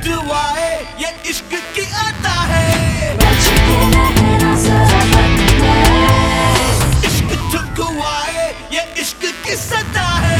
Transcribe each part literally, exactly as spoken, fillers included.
पिटवाए ये इश्क की अता है। इश्क ठुकवाए ये इश्क की सता है।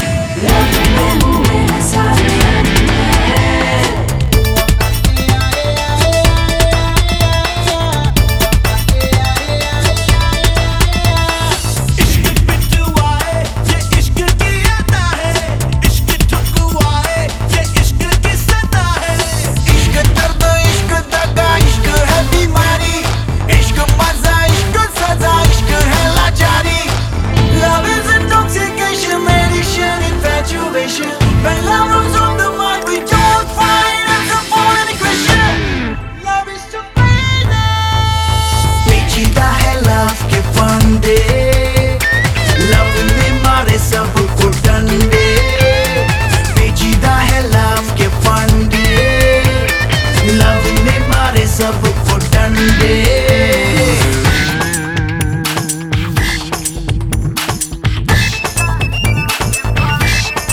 When love runs on the mind, we don't find answer for any question. Love is too crazy. पेचीदा है love के फंदे, love में मारे सब को डंडे। पेचीदा है love के फंदे, love में मारे सब को डंडे।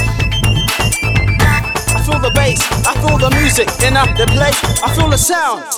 I feel the music in the place, I feel the sound.